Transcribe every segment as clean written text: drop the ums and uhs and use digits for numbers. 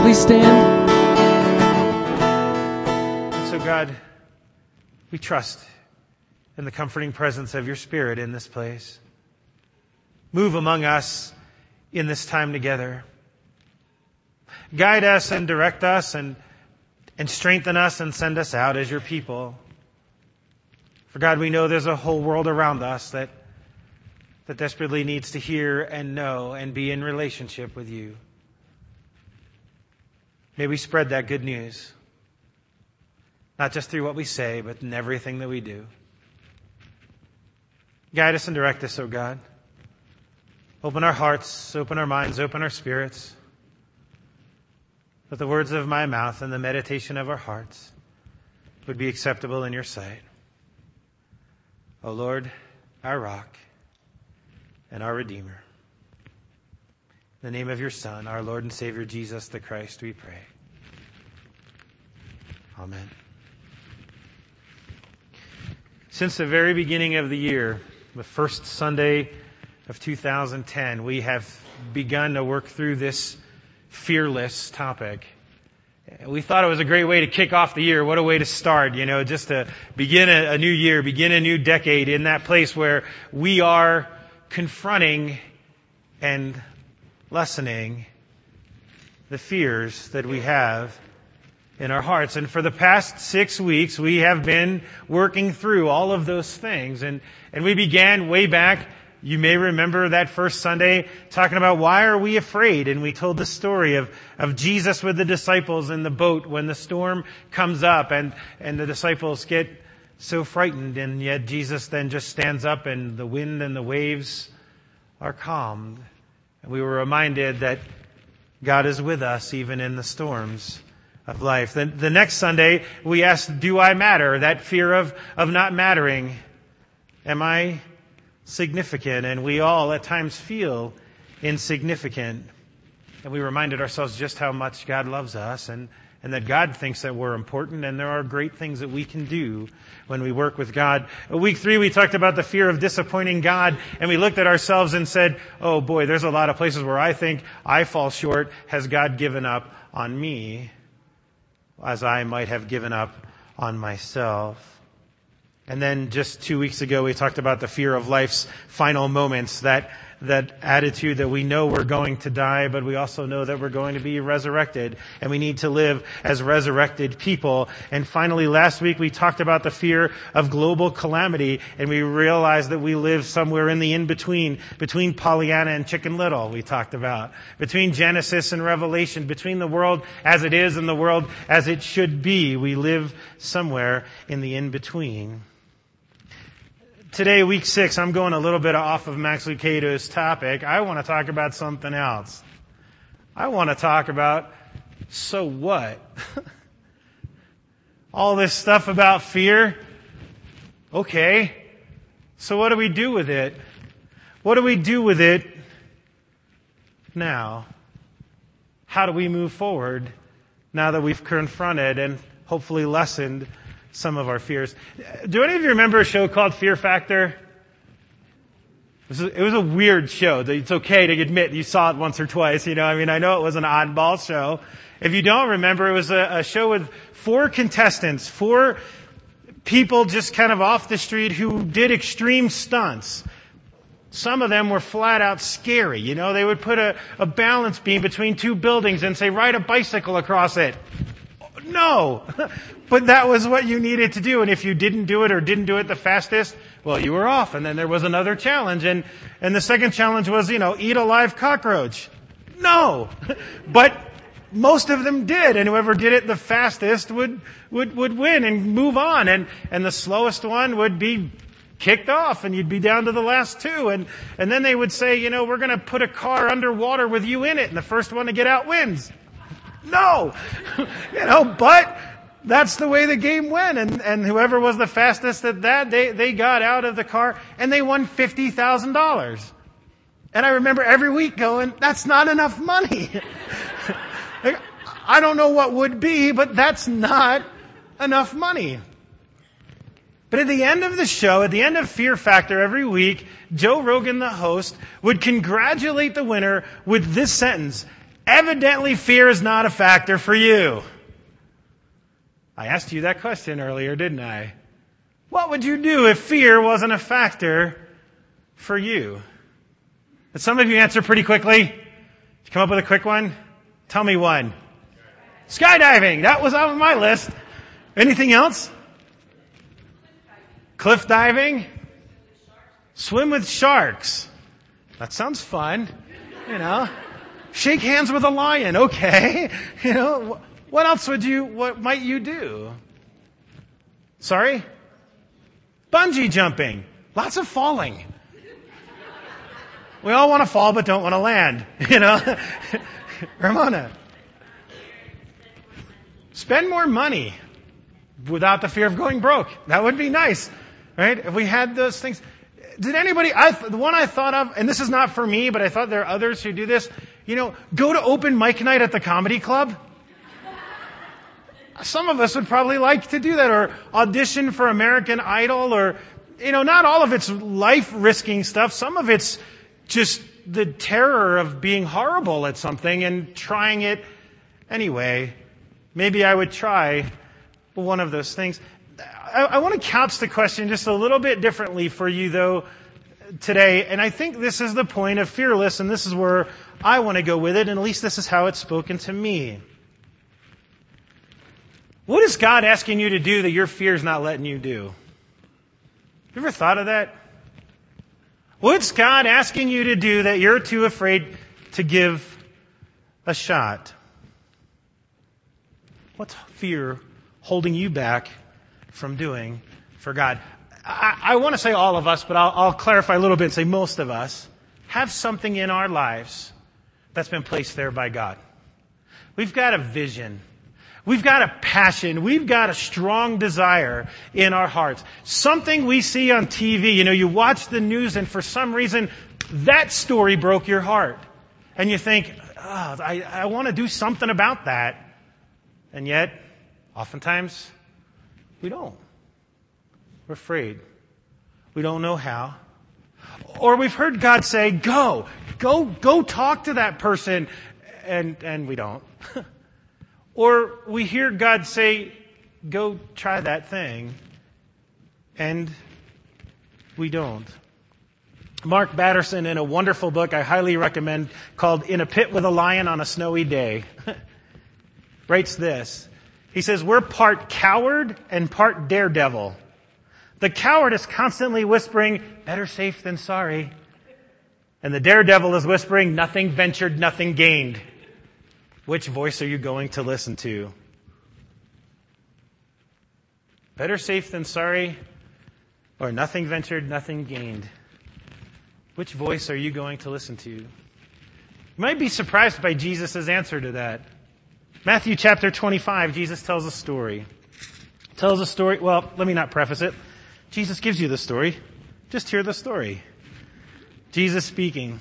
please stand? And so, God, we trust in the comforting presence of your Spirit in this place. Move among us in this time together. Guide us and direct us and strengthen us and send us out as your people. For God, we know there's a whole world around us that desperately needs to hear and know and be in relationship with you. May we spread that good news, not just through what we say, but in everything that we do. Guide us and direct us, O God. Open our hearts, open our minds, open our spirits. That the words of my mouth and the meditation of our hearts would be acceptable in your sight. O Lord, our rock and our Redeemer. In the name of your Son, our Lord and Savior, Jesus the Christ, we pray. Amen. Since the very beginning of the year, the first Sunday of 2010, we have begun to work through this fearless topic. We thought it was a great way to kick off the year. What a way to start, just to begin a new year, begin a new decade in that place where we are confronting and lessening the fears that we have in our hearts. And for the past 6 weeks, we have been working through all of those things. And we began way back. You may remember that first Sunday talking about why are we afraid? And we told the story of Jesus with the disciples in the boat when the storm comes up and the disciples get so frightened, and yet Jesus then just stands up and the wind and the waves are calmed. And we were reminded that God is with us even in the storms of life. The next Sunday we asked, do I matter? That fear of not mattering. Am I significant? And we all at times feel insignificant. And we reminded ourselves just how much God loves us and that God thinks that we're important, and there are great things that we can do when we work with God. Week 3, we talked about the fear of disappointing God, and we looked at ourselves and said, oh boy, there's a lot of places where I think I fall short. Has God given up on me as I might have given up on myself? And then just 2 weeks ago, we talked about the fear of life's final moments, that attitude that we know we're going to die, but we also know that we're going to be resurrected, and we need to live as resurrected people. And finally, last week, we talked about the fear of global calamity, and we realized that we live somewhere in the in-between, between Pollyanna and Chicken Little, we talked about, between Genesis and Revelation, between the world as it is and the world as it should be. We live somewhere in the in-between. Today, week 6, I'm going a little bit off of Max Lucado's topic. I want to talk about something else. I want to talk about, so what? All this stuff about fear. Okay. So what do we do with it? What do we do with it now? How do we move forward now that we've confronted and hopefully lessened some of our fears? Do any of you remember a show called Fear Factor? It was a weird show. It's okay to admit you saw it once or twice. I know it was an oddball show. If you don't remember, it was a show with 4 contestants, 4 people just kind of off the street who did extreme stunts. Some of them were flat out scary. They would put a balance beam between 2 buildings and say, ride a bicycle across it. No! But that was what you needed to do. And if you didn't do it or didn't do it the fastest, well, you were off. And then there was another challenge. And the second challenge was, eat a live cockroach. No! But most of them did. And whoever did it the fastest would win and move on. And the slowest one would be kicked off, and you'd be down to the last 2. And then they would say, we're going to put a car underwater with you in it, and the first one to get out wins. No! But that's the way the game went. And whoever was the fastest at that, they got out of the car and they won $50,000. And I remember every week going, that's not enough money. I don't know what would be, but that's not enough money. But at the end of the show, at the end of Fear Factor every week, Joe Rogan, the host, would congratulate the winner with this sentence: Evidently, fear is not a factor for you. I asked you that question earlier, didn't I? What would you do if fear wasn't a factor for you? Did some of you answer pretty quickly? Did you come up with a quick one? Tell me one. Skydiving. That was on my list. Anything else? Cliff diving? Swim with sharks. That sounds fun. Shake hands with a lion. Okay. What else what might you do? Sorry? Bungee jumping. Lots of falling. We all want to fall but don't want to land. Ramona. Spend more money without the fear of going broke. That would be nice, right? If we had those things. Did anybody, the one I thought of, and this is not for me, but I thought there are others who do this, go to open mic night at the comedy club. Some of us would probably like to do that, or audition for American Idol, or, not all of it's life-risking stuff. Some of it's just the terror of being horrible at something and trying it anyway. Maybe I would try one of those things. I want to couch the question just a little bit differently for you, though, today. And I think this is the point of Fearless, and this is where I want to go with it, and at least this is how it's spoken to me. What is God asking you to do that your fear's not letting you do? You ever thought of that? What's God asking you to do that you're too afraid to give a shot? What's fear holding you back from doing for God? I want to say all of us, but I'll clarify a little bit and say most of us have something in our lives that's been placed there by God. We've got a vision. We've got a passion. We've got a strong desire in our hearts. Something we see on TV. You watch the news and for some reason that story broke your heart. And you think, I want to do something about that. And yet, oftentimes, we don't. We're afraid. We don't know how. Or we've heard God say, go talk to that person. And we don't. Or we hear God say, go try that thing, and we don't. Mark Batterson, in a wonderful book I highly recommend called In a Pit with a Lion on a Snowy Day, writes this. He says, we're part coward and part daredevil. The coward is constantly whispering, better safe than sorry. And the daredevil is whispering, nothing ventured, nothing gained. Which voice are you going to listen to? Better safe than sorry, or nothing ventured, nothing gained? Which voice are you going to listen to? You might be surprised by Jesus' answer to that. Matthew chapter 25, Jesus tells a story. Well, let me not preface it. Jesus gives you the story. Just hear the story. Jesus speaking.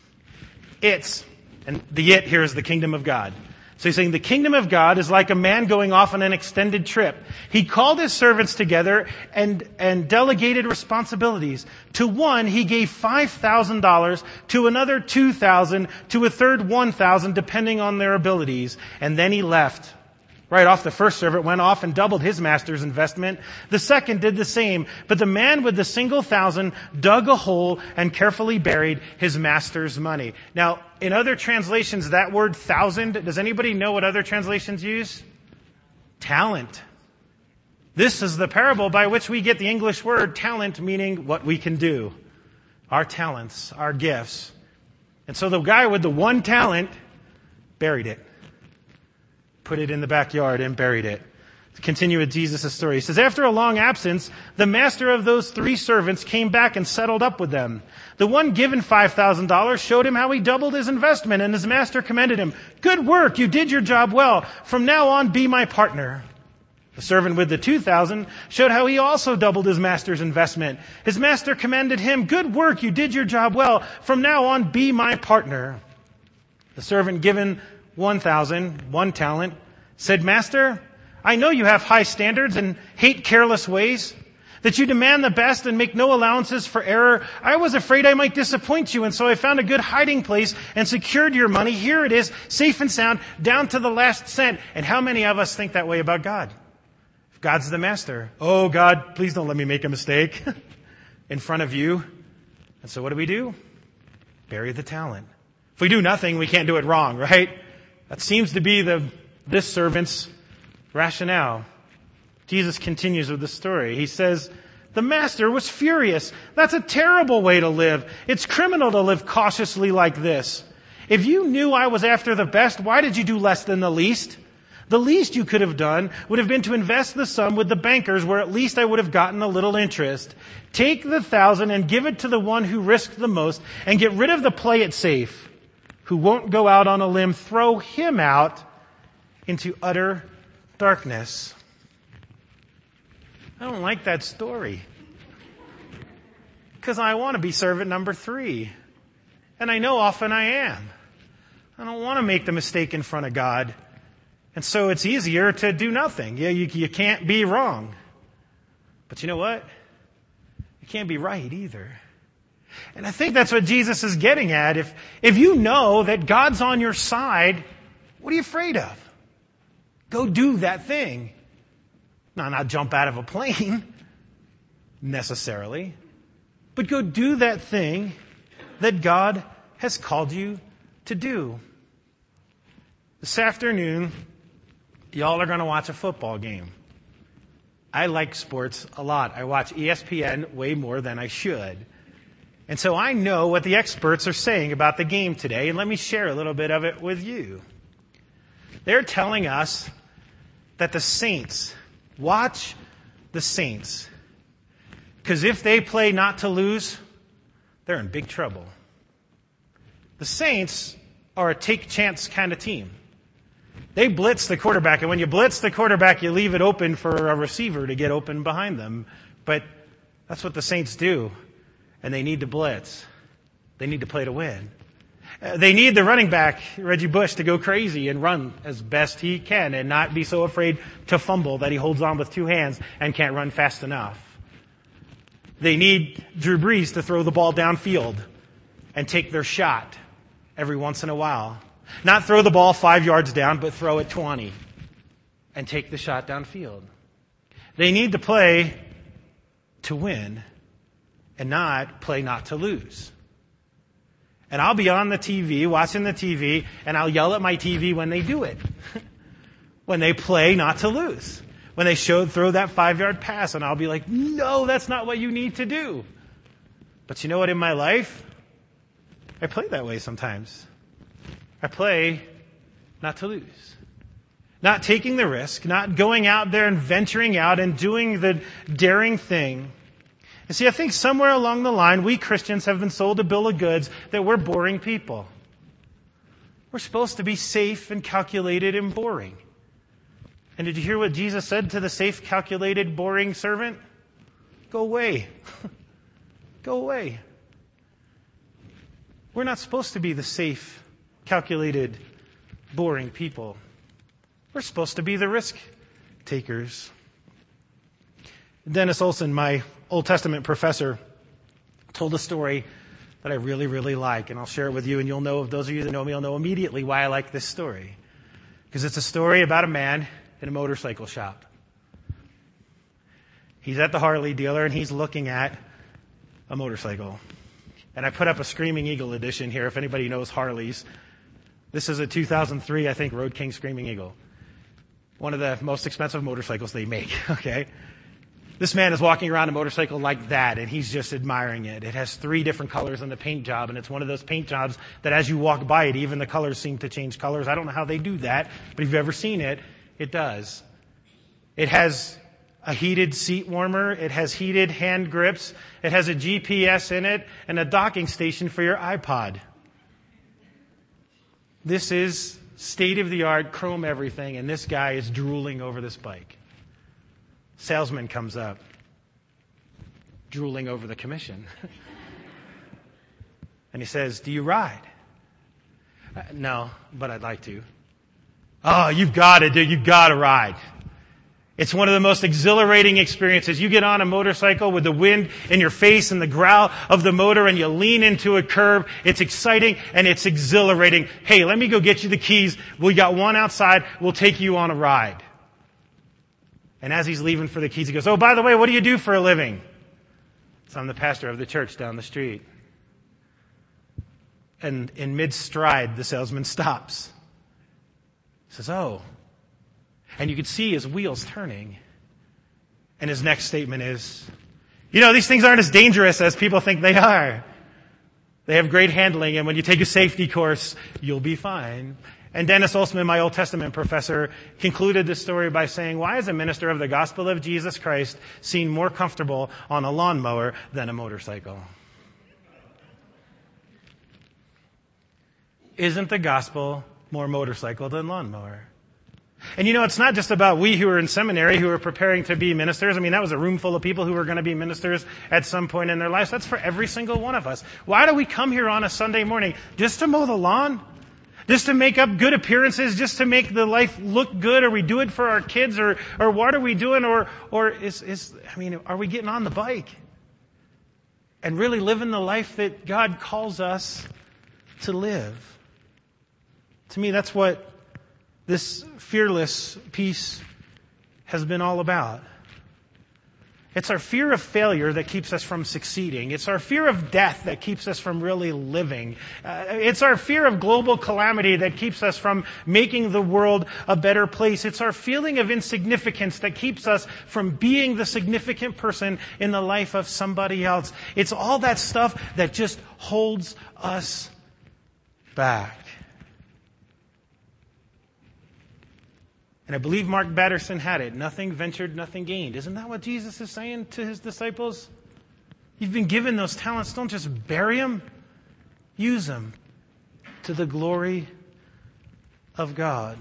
And the it here is the kingdom of God. So he's saying the kingdom of God is like a man going off on an extended trip. He called his servants together and delegated responsibilities. To one, he gave $5,000, to another $2,000, to a third $1,000, depending on their abilities. And then he left. Right off, the first servant went off and doubled his master's investment. The second did the same. But the man with the single $1,000 dug a hole and carefully buried his master's money. Now, in other translations, that word 1,000, does anybody know what other translations use? Talent. This is the parable by which we get the English word talent, meaning what we can do. Our talents, our gifts. And so the guy with the one talent buried it. Put it in the backyard and buried it. To continue with Jesus' story. He says, after a long absence, the master of those 3 servants came back and settled up with them. The one given $5,000 showed him how he doubled his investment, and his master commended him. Good work, you did your job well. From now on, be my partner. The servant with the $2,000 showed how he also doubled his master's investment. His master commended him. Good work, you did your job well. From now on, be my partner. The servant given $1,000, 1 talent, said, Master, I know you have high standards and hate careless ways. that you demand the best and make no allowances for error. I was afraid I might disappoint you, and so I found a good hiding place and secured your money. Here it is, safe and sound, down to the last cent. And how many of us think that way about God? If God's the master, oh God, please don't let me make a mistake in front of you. And so what do? Bury the talent. If we do nothing, we can't do it wrong, right? That seems to be this servant's rationale. Jesus continues with the story. He says, the master was furious. That's a terrible way to live. It's criminal to live cautiously like this. If you knew I was after the best, why did you do less than the least? The least you could have done would have been to invest the sum with the bankers, where at least I would have gotten a little interest. Take the 1,000 and give it to the one who risked the most, and get rid of the play it safe, who won't go out on a limb. Throw him out into utter darkness. I don't like that story, because I want to be servant number 3. And I know often I am. I don't want to make the mistake in front of God. And so it's easier to do nothing. Yeah, you can't be wrong. But you know what? You can't be right either. And I think that's what Jesus is getting at. If you know that God's on your side, what are you afraid of? Go do that thing. No, not jump out of a plane, necessarily. But go do that thing that God has called you to do. This afternoon, y'all are going to watch a football game. I like sports a lot. I watch ESPN way more than I should. And so I know what the experts are saying about the game today, and let me share a little bit of it with you. They're telling us that the Saints, watch the Saints, because if they play not to lose, they're in big trouble. The Saints are a take chance kind of team. They blitz the quarterback, and when you blitz the quarterback, you leave it open for a receiver to get open behind them. But that's what the Saints do, and they need to blitz. They need to play to win. They need the running back, Reggie Bush, to go crazy and run as best he can and not be so afraid to fumble that he holds on with 2 hands and can't run fast enough. They need Drew Brees to throw the ball downfield and take their shot every once in a while. Not throw the ball 5 yards down, but throw it 20 and take the shot downfield. They need to play to win and not play not to lose. And I'll be on the TV, watching the TV, and I'll yell at my TV when they do it. When they play not to lose. When they throw that 5-yard pass, and I'll be like, no, that's not what you need to do. But you know what, in my life, I play that way sometimes. I play not to lose. Not taking the risk, not going out there and venturing out and doing the daring thing. You see, I think somewhere along the line, we Christians have been sold a bill of goods that we're boring people. We're supposed to be safe and calculated and boring. And did you hear what Jesus said to the safe, calculated, boring servant? Go away. Go away. We're not supposed to be the safe, calculated, boring people. We're supposed to be the risk takers. Dennis Olson, my Old Testament professor, told a story that I really, really like, and I'll share it with you, and you'll know, if those of you that know me, you'll know immediately why I like this story. Because it's a story about a man in a motorcycle shop. He's at the Harley dealer, and he's looking at a motorcycle. And I put up a Screaming Eagle edition here, if anybody knows Harleys. This is a 2003, I think, Road King Screaming Eagle. One of the most expensive motorcycles they make, okay? This man is walking around a motorcycle like that, and he's just admiring it. It has 3 different colors on the paint job, and it's one of those paint jobs that as you walk by it, even the colors seem to change colors. I don't know how they do that, but if you've ever seen it, it does. It has a heated seat warmer. It has heated hand grips. It has a GPS in it and a docking station for your iPod. This is state-of-the-art, chrome everything, and this guy is drooling over this bike. Salesman comes up, drooling over the commission. And he says, do you ride? No, but I'd like to. Oh, you've got to ride. It's one of the most exhilarating experiences. You get on a motorcycle with the wind in your face and the growl of the motor and you lean into a curve. It's exciting and it's exhilarating. Hey, let me go get you the keys. We got one outside. We'll take you on a ride. And as he's leaving for the keys, he goes, oh, by the way, what do you do for a living? So I'm the pastor of the church down the street. And in mid-stride, the salesman stops. He says, oh. And you could see his wheels turning. And his next statement is, these things aren't as dangerous as people think they are. They have great handling, and when you take a safety course, you'll be fine. And Dennis Olsman, my Old Testament professor, concluded this story by saying, why is a minister of the gospel of Jesus Christ seen more comfortable on a lawnmower than a motorcycle? Isn't the gospel more motorcycle than lawnmower? And it's not just about we who are in seminary who are preparing to be ministers. I mean, that was a room full of people who were going to be ministers at some point in their lives. That's for every single one of us. Why do we come here on a Sunday morning? Just to mow the lawn? Just to make up good appearances? Just to make the life look good? Or we do it for our kids? Or what are we doing? Or are we getting on the bike? And really living the life that God calls us to live? To me, that's what this fearless piece has been all about. It's our fear of failure that keeps us from succeeding. It's our fear of death that keeps us from really living. It's our fear of global calamity that keeps us from making the world a better place. It's our feeling of insignificance that keeps us from being the significant person in the life of somebody else. It's all that stuff that just holds us back. And I believe Mark Batterson had it. Nothing ventured, nothing gained. Isn't that what Jesus is saying to his disciples? You've been given those talents. Don't just bury them. Use them to the glory of God.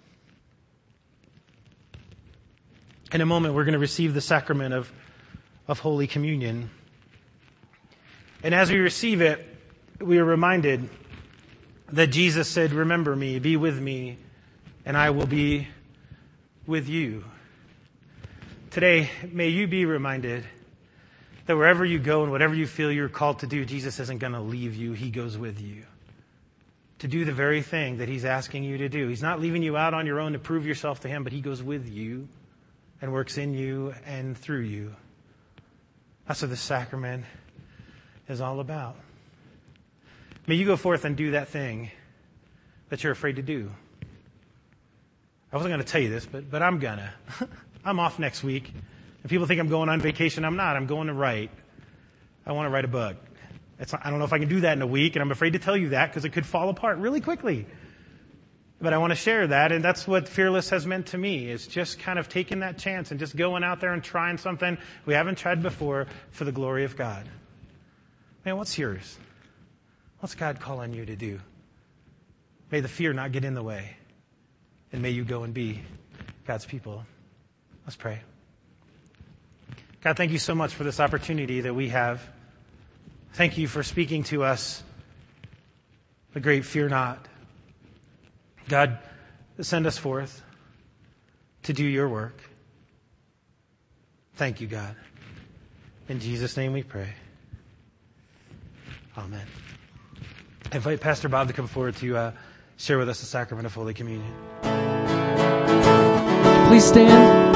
In a moment, we're going to receive the sacrament of Holy Communion. And as we receive it, we are reminded that Jesus said, remember me, be with me, and I will be with you. Today, may you be reminded that wherever you go and whatever you feel you're called to do, Jesus isn't going to leave you. He goes with you to do the very thing that He's asking you to do. He's not leaving you out on your own to prove yourself to Him, but He goes with you and works in you and through you. That's what the sacrament is all about. May you go forth and do that thing that you're afraid to do. I wasn't going to tell you this, but I'm going to. I'm off next week. If people think I'm going on vacation, I'm not. I'm going to write. I want to write a book. I don't know if I can do that in a week, and I'm afraid to tell you that because it could fall apart really quickly. But I want to share that, and that's what Fearless has meant to me, is just kind of taking that chance and just going out there and trying something we haven't tried before for the glory of God. Man, what's yours? What's God calling you to do? May the fear not get in the way. And may you go and be God's people. Let's pray. God, thank you so much for this opportunity that we have. Thank you for speaking to us the great fear not. God, send us forth to do your work. Thank you, God. In Jesus' name we pray. Amen. I invite Pastor Bob to come forward to share with us the sacrament of Holy Communion. Please stand.